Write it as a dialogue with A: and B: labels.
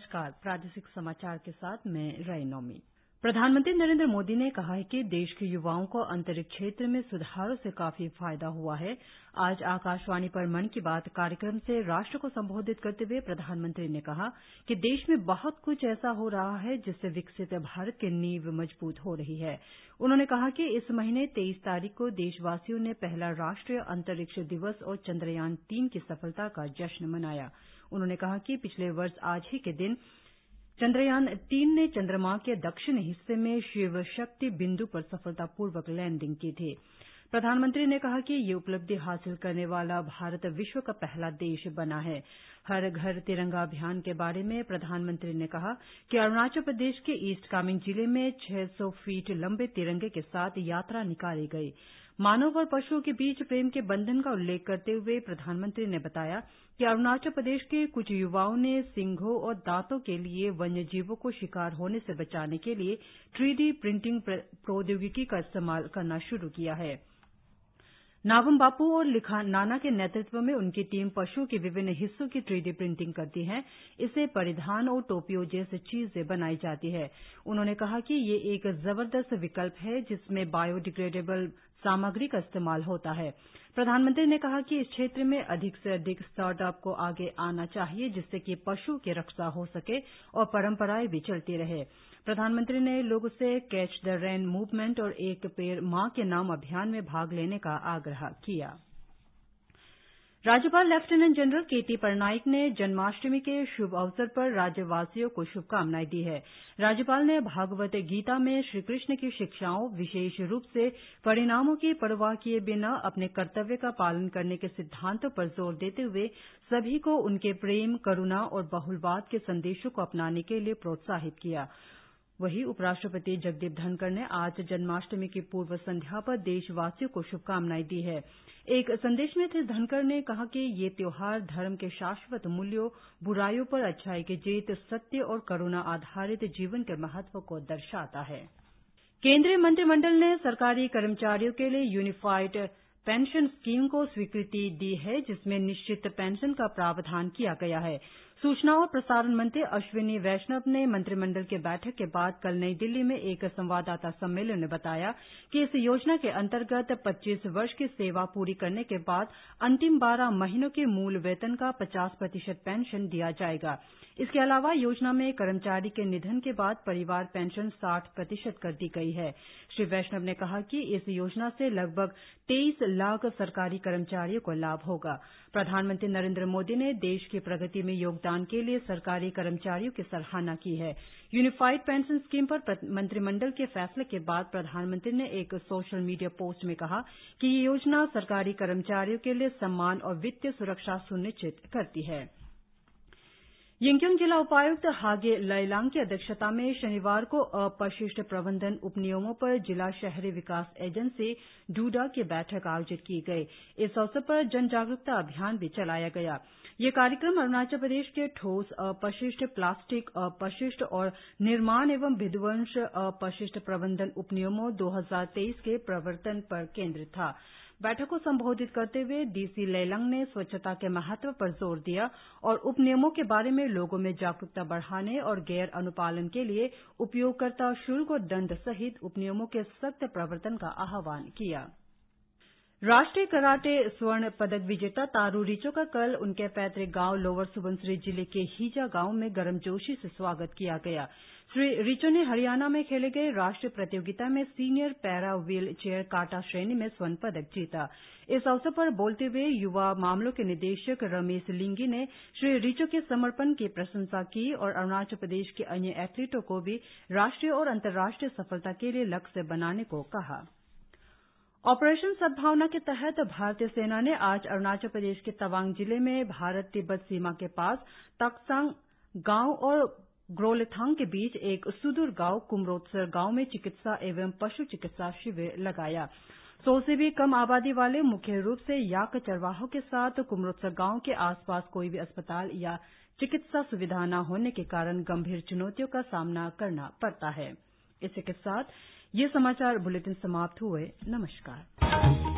A: नमस्कार, प्रादेशिक समाचार के साथ मैं रई नोमी। प्रधानमंत्री नरेंद्र मोदी ने कहा है कि देश के युवाओं को अंतरिक्ष क्षेत्र में सुधारों से काफी फायदा हुआ है। आज आकाशवाणी पर मन की बात कार्यक्रम से राष्ट्र को संबोधित करते हुए प्रधानमंत्री ने कहा कि देश में बहुत कुछ ऐसा हो रहा है जिससे विकसित भारत की नींव मजबूत हो रही है। उन्होंने कहा कि इस महीने 23 तारीख को देशवासियों ने पहला राष्ट्रीय अंतरिक्ष दिवस और चंद्रयान 3 की सफलता का जश्न मनाया। उन्होंने कहा कि पिछले वर्ष आज ही के दिन चंद्रयान 3 ने चंद्रमा के दक्षिणी हिस्से में शिव शक्ति बिंदु पर सफलतापूर्वक लैंडिंग की थी। प्रधानमंत्री ने कहा कि ये उपलब्धि हासिल करने वाला भारत विश्व का पहला देश बना है। हर घर तिरंगा अभियान के बारे में प्रधानमंत्री ने कहा कि अरुणाचल प्रदेश के ईस्ट कामेंग जिले में 600 फीट लंबे तिरंगे के साथ यात्रा निकाली गई। मानव और पशुओं के बीच प्रेम के बंधन का उल्लेख करते हुए प्रधानमंत्री ने बताया कि अरुणाचल प्रदेश के कुछ युवाओं ने सिंघों और दांतों के लिए वन्य जीवों को शिकार होने से बचाने के लिए 3D प्रिंटिंग प्रौद्योगिकी का इस्तेमाल करना शुरू किया है। नाबम बापू और लिखा नाना के नेतृत्व में उनकी टीम पशुओं के विभिन्न हिस्सों की 3D प्रिंटिंग करती है। इससे परिधान और टोपियों जैसी चीजें बनाई जाती है। उन्होंने कहा कि ये एक जबरदस्त विकल्प है जिसमें बायोडिग्रेडेबल सामग्री का इस्तेमाल होता है। प्रधानमंत्री ने कहा कि इस क्षेत्र में अधिक से अधिक स्टार्टअप को आगे आना चाहिए जिससे कि पशुओं की रक्षा हो सके और परंपराएं भी चलती रहे। प्रधानमंत्री ने लोगों से कैच द रेन मूवमेंट और एक पेड़ मां के नाम अभियान में भाग लेने का आग्रह किया। राज्यपाल लेफ्टिनेंट जनरल केटी परनाइक ने जन्माष्टमी के शुभ अवसर पर राज्यवासियों को शुभकामनाएं दी है। राज्यपाल ने भागवत गीता में श्रीकृष्ण की शिक्षाओं, विशेष रूप से परिणामों की परवाह किए बिना अपने कर्तव्य का पालन करने के सिद्धांतों पर जोर देते हुए सभी को उनके प्रेम, करुणा और बहुलवाद के संदेशों को अपनाने के लिए प्रोत्साहित किया। वहीं उपराष्ट्रपति जगदीप धनखड़ ने आज जन्माष्टमी की पूर्व संध्या पर देशवासियों को शुभकामनाएं दी है। एक संदेश में श्री धनखड़ ने कहा कि ये त्योहार धर्म के शाश्वत मूल्यों, बुराइयों पर अच्छाई की जीत, सत्य और करुणा आधारित जीवन के महत्व को दर्शाता है। केंद्रीय मंत्रिमंडल ने सरकारी कर्मचारियों के लिए यूनिफाइड पेंशन स्कीम को स्वीकृति दी है जिसमें निश्चित पेंशन का प्रावधान किया गया है। सूचना और प्रसारण मंत्री अश्विनी वैष्णव ने मंत्रिमंडल की बैठक के बाद कल नई दिल्ली में एक संवाददाता सम्मेलन में बताया कि इस योजना के अंतर्गत 25 वर्ष की सेवा पूरी करने के बाद अंतिम 12 महीनों के मूल वेतन का 50% पेंशन दिया जाएगा। इसके अलावा योजना में कर्मचारी के निधन के बाद परिवार पेंशन 60% कर दी गई है। श्री वैष्णव ने कहा कि इस योजना से लगभग 23 लाख सरकारी कर्मचारियों को लाभ होगा। प्रधानमंत्री नरेंद्र मोदी ने देश की प्रगति में योगदान के लिए सरकारी कर्मचारियों की सराहना की है। यूनिफाइड पेंशन स्कीम पर मंत्रिमंडल के फैसले के बाद प्रधानमंत्री ने एक सोशल मीडिया पोस्ट में कहा कि ये योजना सरकारी कर्मचारियों के लिए सम्मान और वित्तीय सुरक्षा सुनिश्चित करती है। यिंकियोंग जिला उपायुक्त हागे लैलांग की अध्यक्षता में शनिवार को अपशिष्ट प्रबंधन उपनियमों पर जिला शहरी विकास एजेंसी डूडा की बैठक आयोजित की गई। इस अवसर पर जन जागरूकता अभियान भी चलाया गया। यह कार्यक्रम अरुणाचल प्रदेश के ठोस अपशिष्ट, प्लास्टिक अपशिष्ट और निर्माण एवं विध्वंस अपशिष्ट प्रबंधन उपनियमों 2023 के प्रवर्तन पर केंद्रित था। बैठक को संबोधित करते हुए डीसी लैलांग ने स्वच्छता के महत्व पर जोर दिया और उपनियमों के बारे में लोगों में जागरूकता बढ़ाने और गैर अनुपालन के लिए उपयोगकर्ता शुल्क और दंड सहित उपनियमों के सख्त प्रवर्तन का आह्वान किया। राष्ट्रीय कराटे स्वर्ण पदक विजेता तारू रिचो का कल उनके पैतृक गांव लोअर सुबनसिरी जिले के हीजा गांव में गर्मजोशी से स्वागत किया गया। श्री रिचो ने हरियाणा में खेले गए राष्ट्रीय प्रतियोगिता में सीनियर पैरा व्हील चेयर काटा श्रेणी में स्वर्ण पदक जीता। इस अवसर पर बोलते हुए युवा मामलों के निदेशक रमेश लिंगी ने श्री रिचो के समर्पण की प्रशंसा की और अरुणाचल प्रदेश के अन्य एथलीटों को भी राष्ट्रीय और अंतर्राष्ट्रीय सफलता के लिए लक्ष्य बनाने को कहा। ऑपरेशन सद्भावना के तहत भारतीय सेना ने आज अरुणाचल प्रदेश के तवांग जिले में भारत तिब्बत सीमा के पास ताकसांग गांव और ग्रोलेथांग के बीच एक सुदूर गांव कुमरोतसर गांव में चिकित्सा एवं पशु चिकित्सा शिविर लगाया। 100 से भी कम आबादी वाले मुख्य रूप से याक चरवाहों के साथ कुमरोतसर गांव के आसपास कोई भी अस्पताल या चिकित्सा सुविधा न होने के कारण गंभीर चुनौतियों का सामना करना पड़ता है। इसी के साथ ये समाचार बुलेटिन समाप्त हुए। नमस्कार।